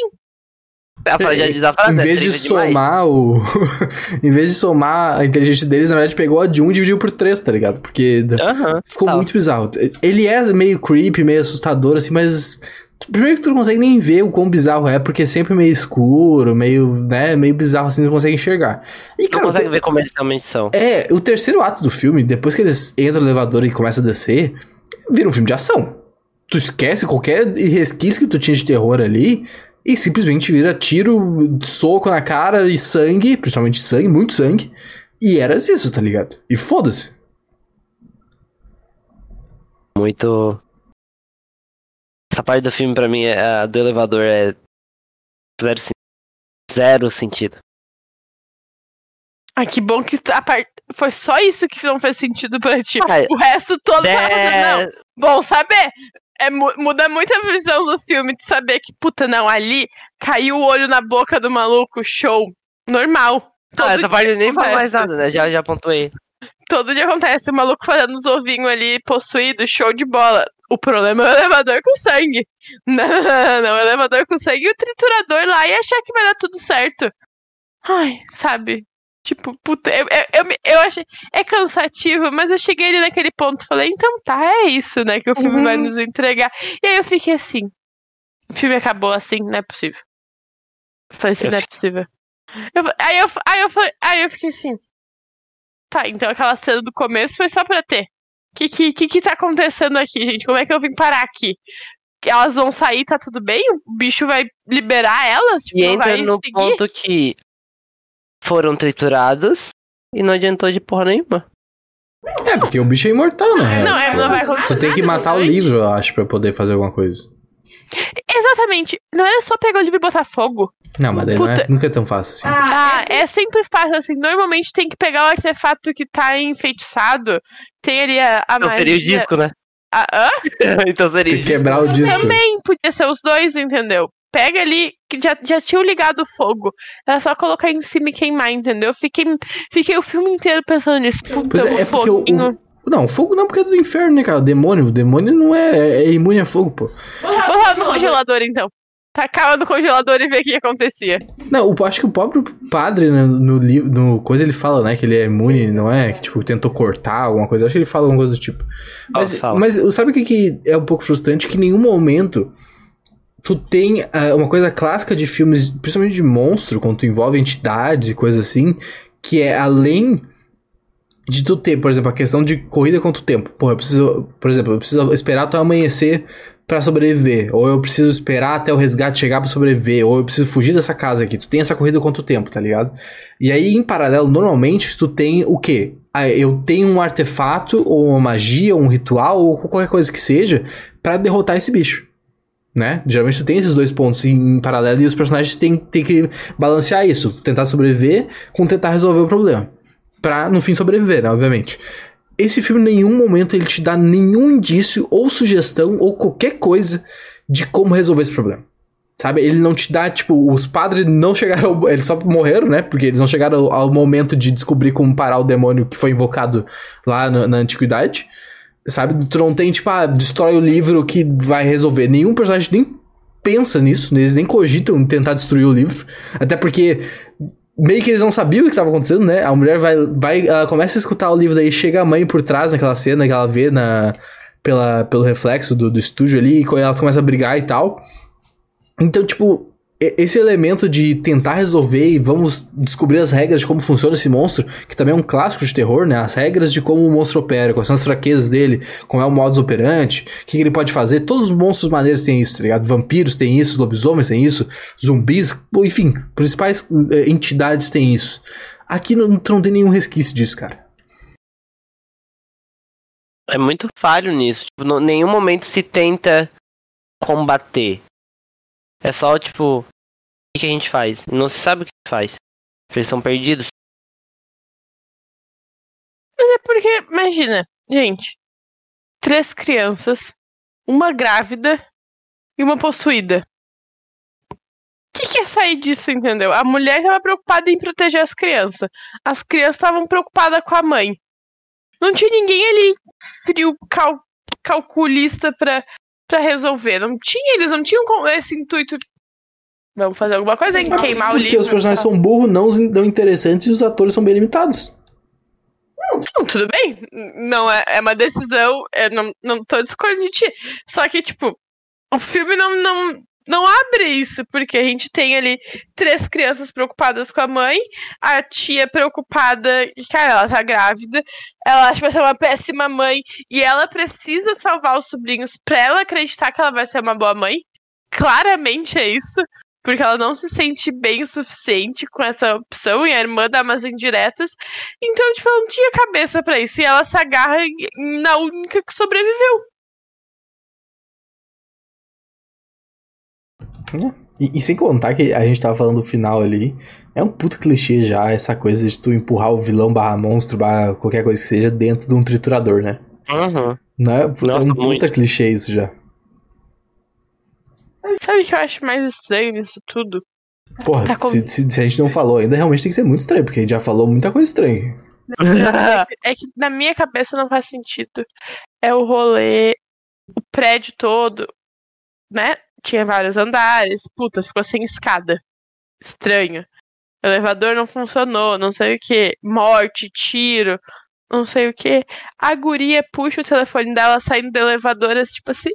Em vez de somar em vez de somar a inteligência deles, na verdade pegou a de 1 e dividiu por 3, tá ligado? Porque ficou muito bizarro. Ele é meio creepy, meio assustador, assim, mas primeiro que tu não consegue nem ver o quão bizarro é, porque é sempre meio escuro, meio bizarro, assim, não consegue enxergar. E, cara, não consegue ver como eles realmente são. O terceiro ato do filme, depois que eles entram no elevador e começam a descer, vira um filme de ação. Tu esquece qualquer resquício que tu tinha de terror ali e simplesmente vira tiro, soco na cara e sangue, principalmente sangue, muito sangue. E era isso, tá ligado? E foda-se. Muito... Essa parte do filme pra mim, a do elevador, é zero sentido. Ah, que bom que foi só isso que não fez sentido pra ti. O resto todo não. Bom saber. Muda muito a visão do filme de saber que, puta, não, ali caiu o olho na boca do maluco, show. Normal. Essa parte nem faz mais nada, né? Já pontuei. Todo dia acontece, o maluco fazendo os ovinhos ali, possuído, show de bola. O problema é o elevador com sangue. Não, o elevador com sangue e o triturador lá e achar que vai dar tudo certo. Ai, sabe? Tipo, puta, eu achei... É cansativo, mas eu cheguei ali naquele ponto, falei, então tá, é isso, né, que o filme vai nos entregar. E aí eu fiquei assim, o filme acabou assim, não é possível. Eu falei assim, não é possível. Aí eu fiquei assim, tá, então aquela cena do começo foi só pra ter. Que tá acontecendo aqui, gente? Como é que eu vim parar aqui? Elas vão sair, tá tudo bem? O bicho vai liberar elas? Tipo, e entra vai no seguir? ponto que foram triturados e não adiantou de porra nenhuma. Porque o bicho é imortal, né? Não vai acontecer. Tu tem que matar o livro, eu acho, pra poder fazer alguma coisa. Exatamente. Não era só pegar o livro e botar fogo. Não, mas daí nunca é tão fácil assim. É sempre fácil, assim. Normalmente tem que pegar o artefato que tá enfeitiçado. Tem ali a magia. Então seria o disco, né? Então seria tem que quebrar o disco. Também podia ser os dois, entendeu? Pega ali, que já tinham ligado o fogo. Era só colocar em cima e queimar, entendeu? Fiquei o filme inteiro pensando nisso. Puta, porque não, fogo não, porque é do inferno, né, cara? O demônio não é imune a fogo, pô. Bota no congelador, então. Tacava no congelador e vê o que acontecia. Não, acho que o próprio padre, né, no livro, no coisa ele fala, né, que ele é imune, não é? Que, tipo, tentou cortar alguma coisa. Acho que ele fala alguma coisa do tipo. Mas sabe o que é um pouco frustrante? Que em nenhum momento tu tem uma coisa clássica de filmes, principalmente de monstro, quando tu envolve entidades e coisas assim, que é além de tu ter, por exemplo, a questão de corrida contra o tempo. Porra, eu preciso esperar até o amanhecer pra sobreviver, ou eu preciso esperar até o resgate chegar pra sobreviver, ou eu preciso fugir dessa casa aqui. Tu tem essa corrida contra o tempo, tá ligado? E aí, em paralelo, normalmente, tu tem o quê? Eu tenho um artefato, ou uma magia, ou um ritual, ou qualquer coisa que seja, pra derrotar esse bicho, né? Geralmente tu tem esses dois pontos em paralelo e os personagens têm que balancear isso, tentar sobreviver com tentar resolver o problema. Pra, no fim, sobreviver, né, obviamente. Esse filme, em nenhum momento, ele te dá nenhum indício, ou sugestão, ou qualquer coisa de como resolver esse problema. Sabe? Ele não te dá, tipo, os padres não chegaram, eles só morreram, né? Porque eles não chegaram ao momento de descobrir como parar o demônio que foi invocado lá na antiguidade. Sabe? Tu não tem, tipo, destrói o livro que vai resolver. Nenhum personagem nem pensa nisso, eles nem cogitam em tentar destruir o livro. Até porque meio que eles não sabiam o que estava acontecendo, né? A mulher ela começa a escutar o livro, daí chega a mãe por trás naquela cena que ela vê pelo reflexo do estúdio ali, e elas começam a brigar e tal. Então, tipo, esse elemento de tentar resolver e vamos descobrir as regras de como funciona esse monstro, que também é um clássico de terror, né? As regras de como o monstro opera, quais são as fraquezas dele, como é o modus operandi, o que ele pode fazer. Todos os monstros maneiros têm isso, tá ligado? Vampiros têm isso, lobisomens têm isso, zumbis, enfim, principais entidades têm isso. Aqui não tem nenhum resquício disso, cara. É muito falho nisso. Tipo, em nenhum momento se tenta combater. É só, tipo, o que a gente faz? Não se sabe o que faz. Eles são perdidos. Mas é porque, imagina, gente, 3 crianças, uma grávida e uma possuída. O que é sair disso, entendeu? A mulher estava preocupada em proteger as crianças estavam preocupadas com a mãe. Não tinha ninguém ali frio, calculista pra resolver. Eles não tinham esse intuito. Vamos fazer alguma coisa em queimar o livro. Porque os personagens são burros, não interessantes e os atores são bem limitados. Não, tudo bem. Não é uma decisão. Não tô discordando de ti. Só que, tipo, o filme não abre isso, porque a gente tem ali 3 crianças preocupadas com a mãe, a tia preocupada, cara, ela tá grávida, ela acha que vai ser uma péssima mãe, e ela precisa salvar os sobrinhos pra ela acreditar que ela vai ser uma boa mãe. Claramente é isso, porque ela não se sente bem o suficiente com essa opção, e a irmã dá umas indiretas, então, tipo, ela não tinha cabeça pra isso, e ela se agarra na única que sobreviveu. E sem contar que a gente tava falando do final ali, é um puto clichê já, essa coisa de tu empurrar o vilão / monstro / qualquer coisa que seja dentro de um triturador, né? Uhum. Não é? Puta, Nossa, é um puta muito. clichê isso já. Sabe o que eu acho mais estranho nisso tudo? Porra, Tá com- se a gente não falou ainda, realmente tem que ser muito estranho, porque a gente já falou muita coisa estranha. É que na minha cabeça não faz sentido. É o rolê, o prédio todo, né? Tinha vários andares, puta, ficou sem escada. Estranho. O elevador não funcionou, não sei o que. Morte, tiro, não sei o que. A guria puxa o telefone dela saindo do elevador, assim, tipo assim.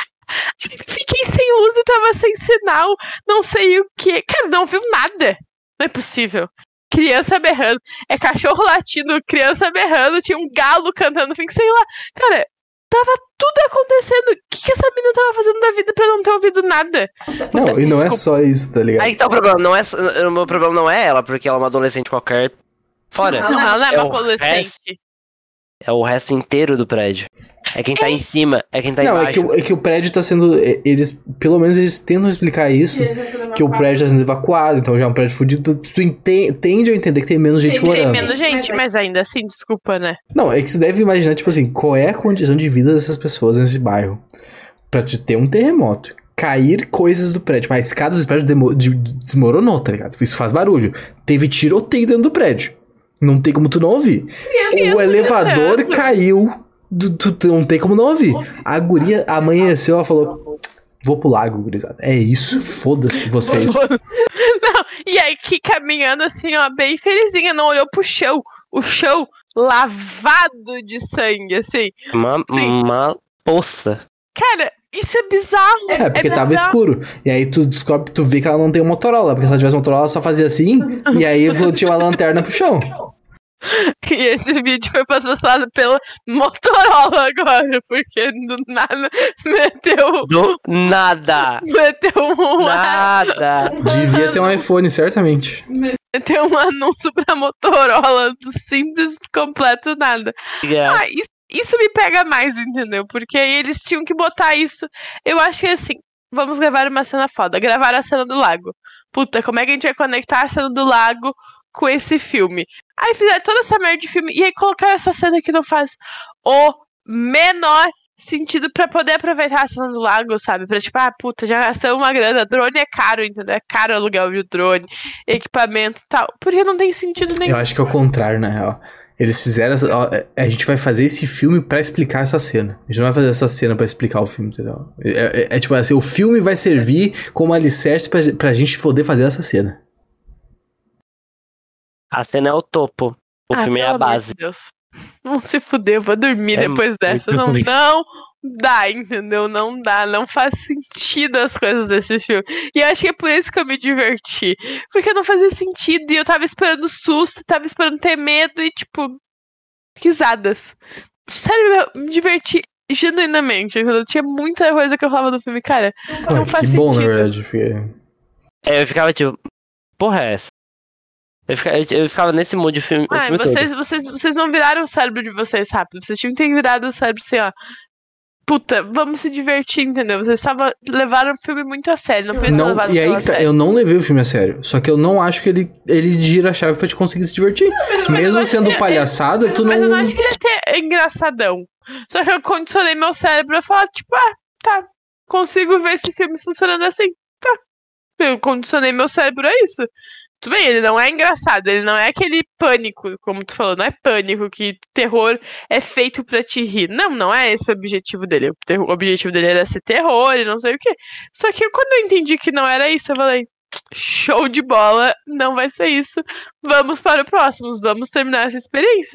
Fiquei sem luz e tava sem sinal, não sei o que. Cara, não viu nada. Não é possível. Criança berrando. É cachorro latindo, criança berrando, tinha um galo cantando, fiquei sei lá. Cara, tava tudo acontecendo. O que essa menina tava fazendo da vida pra não ter ouvido nada? Não, e não é só isso, tá ligado? Aí tá o problema, o meu problema não é ela, porque ela é uma adolescente qualquer fora. Não, ela não é É uma o adolescente. É o resto inteiro do prédio. É quem tá em cima, é quem tá Não, embaixo. é que o prédio tá sendo. Pelo menos eles tentam explicar isso. Que o prédio tá sendo evacuado, então já é um prédio fudido. Tu tende a entender que tem menos gente morando. Tem menos gente, mas ainda assim, desculpa, né? Não, é que você deve imaginar, tipo assim, qual é a condição de vida dessas pessoas nesse bairro. Pra te ter um terremoto, cair coisas do prédio. A escada do prédio desmoronou, tá ligado? Isso faz barulho. Teve tiroteio dentro do prédio. Não tem como tu não ouvir. O elevador caiu. Tu não tem como não ouvir. A guria amanheceu, ela falou: vou pro lago, gurizada. É isso, foda-se vocês. Não, e aí que caminhando assim, ó, bem felizinha, não olhou pro chão. O chão lavado de sangue, assim. Uma poça. Cara, isso é bizarro. É, porque tava escuro. E aí tu descobre, tu vê que ela não tem um Motorola. Porque se ela tivesse um Motorola, ela só fazia assim. E aí tinha uma lanterna pro chão. E esse vídeo foi patrocinado pela Motorola agora, porque do nada meteu. Do nada. Meteu um. Nada. Devia ter um iPhone, certamente. Meteu um anúncio pra Motorola do simples, completo nada. Ah, isso me pega mais, entendeu? Porque aí eles tinham que botar isso. Eu acho que assim, vamos gravar uma cena foda. Gravar a cena do lago. Puta, como é que a gente vai conectar a cena do lago com esse filme? Aí fizeram toda essa merda de filme e aí colocaram essa cena que não faz o menor sentido pra poder aproveitar a cena do lago, sabe? Pra tipo, puta, já gastamos uma grana, drone é caro, entendeu? É caro alugar o drone, equipamento e tal. Porque não tem sentido nenhum. Eu acho que é o contrário, na real. Eles fizeram a gente vai fazer esse filme pra explicar essa cena. A gente não vai fazer essa cena pra explicar o filme, entendeu? É tipo assim, o filme vai servir como alicerce pra gente poder fazer essa cena. A cena é o topo. O filme é a base. Deus. Não se fuder, eu vou dormir É depois dessa. Não dá, entendeu? Não dá, não faz sentido as coisas desse filme. E eu acho que é por isso que eu me diverti. Porque não fazia sentido, e eu tava esperando susto, tava esperando ter medo, e tipo, risadas. Sério, eu me diverti genuinamente, entendeu? Tinha muita coisa que eu falava no filme, cara, não faz sentido. Que bom, na verdade. Eu ficava tipo, porra é essa? Eu ficava nesse mood de filme. Vocês não viraram o cérebro de vocês rápido. Vocês tinham que ter virado o cérebro assim, ó. Puta, vamos se divertir, entendeu? Vocês levaram o filme muito a sério. Não foi não, e aí, eu não levei o filme a sério. Só que eu não acho que ele gira a chave pra te conseguir se divertir. Mesmo sendo palhaçada, tu não... Mas eu não acho que ele é engraçadão. Só que eu condicionei meu cérebro a falar, tipo, tá. Consigo ver esse filme funcionando assim. Tá. Eu condicionei meu cérebro a isso. Tudo bem, ele não é engraçado, ele não é aquele pânico, como tu falou, não é pânico, que terror é feito pra te rir. Não é esse o objetivo dele. O objetivo dele era ser terror e não sei o quê. Só que quando eu entendi que não era isso, eu falei, show de bola, não vai ser isso. Vamos para o próximo, vamos terminar essa experiência.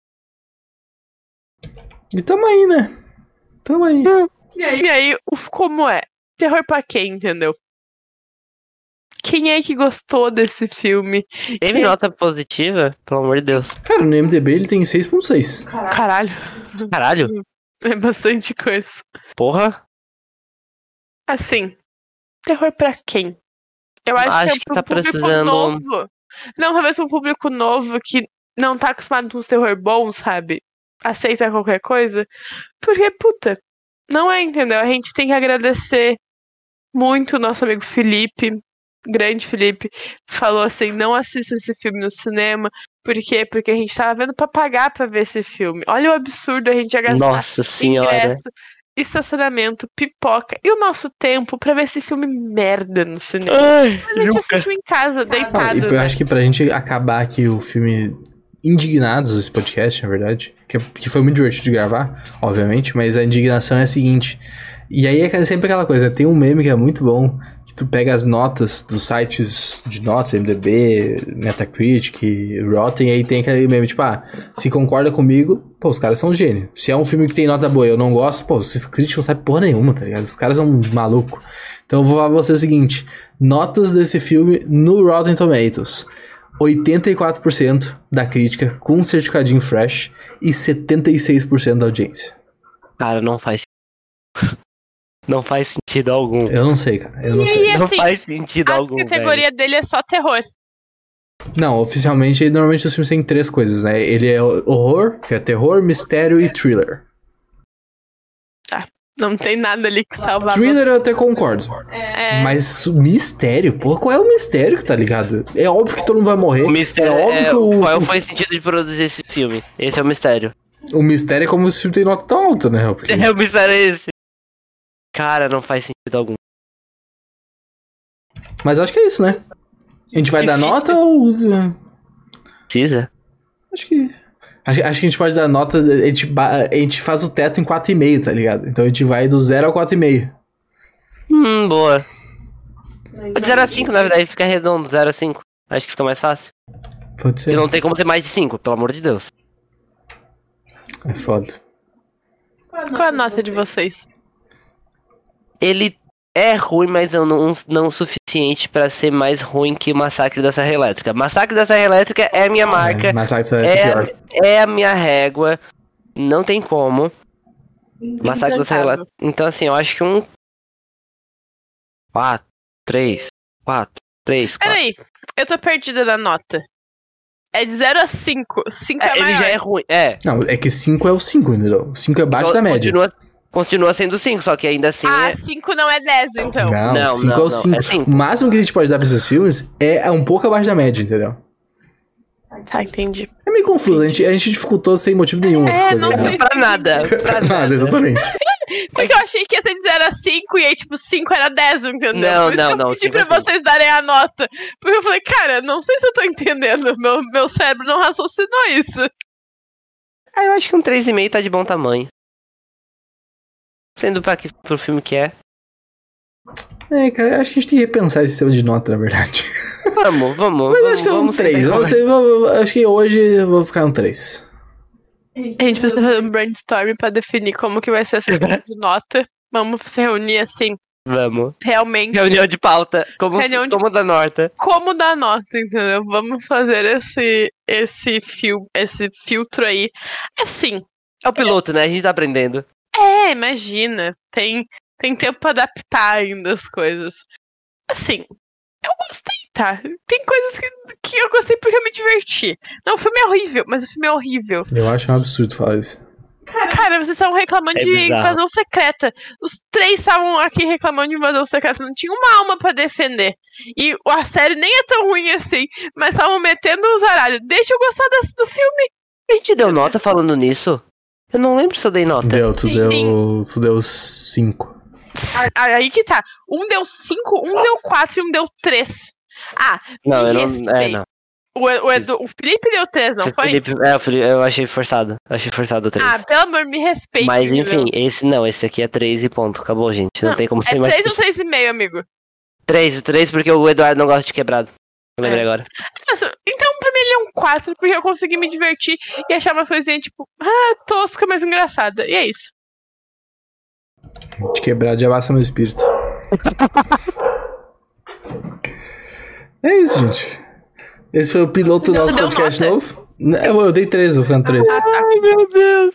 E tamo aí, né? Tamo aí. E aí, como é? Terror pra quem, entendeu? Quem é que gostou desse filme? Teve nota positiva? Pelo amor de Deus. Cara, no IMDb ele tem 6.6. Caralho? É bastante coisa. Porra. Assim, terror pra quem? Eu acho que é tá público precisando... novo. Não, talvez pra um público novo que não tá acostumado com os terror bons, sabe? Aceita qualquer coisa. Porque, puta, não é, entendeu? A gente tem que agradecer muito o nosso amigo Felipe. Grande Felipe falou assim, não assista esse filme no cinema. Por quê? Porque a gente tava vendo pra pagar pra ver esse filme. Olha o absurdo, a gente ia gastar Nossa senhora. ingresso, estacionamento, pipoca e o nosso tempo pra ver esse filme merda no cinema. Mas a gente assistiu em casa, deitado. Eu acho que pra gente acabar aqui o filme indignados desse podcast, na verdade, que foi muito divertido de gravar, obviamente, mas a indignação é a seguinte. E aí é sempre aquela coisa, tem um meme que é muito bom, que tu pega as notas dos sites de notas, MDB, Metacritic, Rotten, e aí tem aquele meme, tipo, se concorda comigo, pô, os caras são gênios. Se é um filme que tem nota boa e eu não gosto, pô, esses críticos não sabem porra nenhuma, tá ligado? Os caras são malucos. Então eu vou falar pra você o seguinte, notas desse filme no Rotten Tomatoes. 84% da crítica com um certificadinho fresh e 76% da audiência. Cara, não faz sentido algum. Eu não sei, cara. Eu não sei. Assim, não faz sentido algum. A categoria dele é só terror. Não, oficialmente, normalmente os filmes têm 3 coisas, né? Ele é horror, que é terror, mistério e thriller. Tá. Não tem nada ali que salva. Thriller eu até concordo. Mas mistério? Pô, qual é o mistério que tá ligado? É óbvio que todo mundo vai morrer. O mistério é óbvio que qual foi o sentido de produzir esse filme? Esse é o mistério. O mistério é como se o filme tem nota tão alta, né? Porque... O mistério é esse. Cara, não faz sentido algum. Mas acho que é isso, né? A gente vai dar nota ou... Precisa? Acho que a gente pode dar nota... A gente faz o teto em 4,5, tá ligado? Então a gente vai do 0 ao 4,5. Boa. De 0 a 5, na verdade, fica redondo. 0 a 5. Acho que fica mais fácil. Pode ser. E não tem como ter mais de 5, pelo amor de Deus. É foda. Qual é a nota de vocês? Ele é ruim, mas não o suficiente pra ser mais ruim que o Massacre da Serra Elétrica. Massacre da Serra Elétrica é a minha marca. Massacre da Serra Elétrica é pior. É a minha régua. Não tem como. Massacre da Serra Elétrica. Então, assim, eu acho que 4, 3. Peraí, eu tô perdida na nota. É de 0 a 5. 5 é maior. Ele já é ruim, Não, é que 5 é o 5, entendeu? 5 é abaixo da média. Continua sendo 5, só que ainda assim... 5 não é 10, então. Não, 5 é o 5. O máximo que a gente pode dar pra esses filmes é um pouco abaixo da média, entendeu? Tá, entendi. É meio confuso, a gente dificultou sem motivo nenhum essas coisas. Não sei pra nada. Pra nada, exatamente. Porque eu achei que ia ser de 0 a 5 e aí, tipo, 5 era 10, entendeu? Não. Eu pedi pra vocês darem a nota. Porque eu falei, cara, não sei se eu tô entendendo. Meu cérebro não raciocinou isso. Eu acho que um 3,5 tá de bom tamanho. Sendo pro filme que é. Cara, acho que a gente tem que repensar esse sistema de nota, na verdade. Vamos. Mas acho que é um 3. Acho que hoje eu vou ficar um 3. A gente precisa fazer um brainstorm pra definir como que vai ser essa questão de nota. Vamos se reunir assim. Vamos. Realmente. Reunião de pauta. Como dar nota. Como dar nota, entendeu? Vamos fazer esse filtro aí. Assim. É o piloto, né? A gente tá aprendendo. Imagina. Tem tempo pra adaptar ainda as coisas. Assim, eu gostei, tá? Tem coisas que eu gostei porque eu me diverti. Não, o filme é horrível, mas o filme é horrível. Eu acho um absurdo falar isso. Cara, vocês estavam reclamando de invasão secreta. Os 3 estavam aqui reclamando de invasão secreta. Não tinha uma alma pra defender. E a série nem é tão ruim assim, mas estavam metendo os aralhos. Deixa eu gostar do filme. A gente deu nota falando nisso? Eu não lembro se eu dei nota. Tu deu 5. Aí que tá. Um deu 5, um deu 4 e um deu 3. Não, eu não. O Felipe deu 3, não foi? Eu achei forçado. Achei forçado o 3. Pelo amor, me respeite. Mas enfim, esse aqui é 3 e ponto. Acabou, gente. Não tem como ser mais. É 3 ou 3,5, amigo? 3 porque o Eduardo não gosta de quebrado. Eu lembrei agora. Então, pra mim, ele é um 4, porque eu consegui me divertir e achar umas coisinhas, tipo, tosca, mas engraçada. E é isso. De quebrado já basta meu espírito. É isso, gente. Esse foi o piloto do nosso podcast novo. Eu dei 3, eu fui no 3. Ai, meu Deus.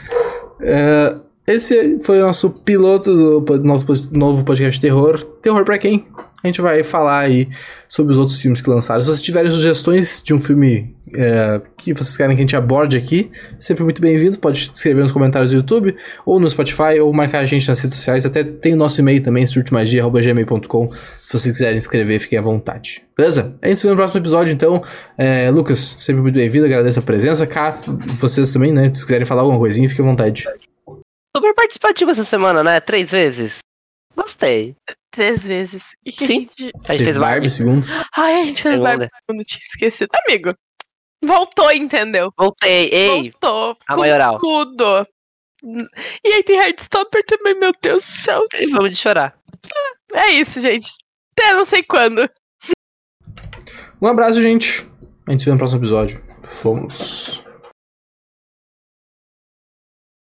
Esse foi o nosso piloto do novo podcast Terror. Terror pra quem? A gente vai falar aí sobre os outros filmes que lançaram. Se vocês tiverem sugestões de um filme que vocês querem que a gente aborde aqui, sempre muito bem-vindo. Pode escrever nos comentários do YouTube, ou no Spotify, ou marcar a gente nas redes sociais. Até tem o nosso e-mail também, surtomagia@gmail.com. Se vocês quiserem escrever, fiquem à vontade. Beleza? É isso, no próximo episódio, então. Lucas, sempre muito bem-vindo, agradeço a presença. Cá, vocês também, né? Se quiserem falar alguma coisinha, fiquem à vontade. Super participativo essa semana, né? 3 vezes. Gostei. 3 vezes. E que Sim. A gente fez Barbie segundo. Ai, a gente fez Barbie segundo, tinha esquecido. Amigo, voltou, entendeu? Voltei, ei. Voltou. A maioral. Tudo. E aí tem Heartstopper também, meu Deus do céu. E vamos de chorar. É isso, gente. Até não sei quando. Um abraço, gente. A gente se vê no próximo episódio. Fomos.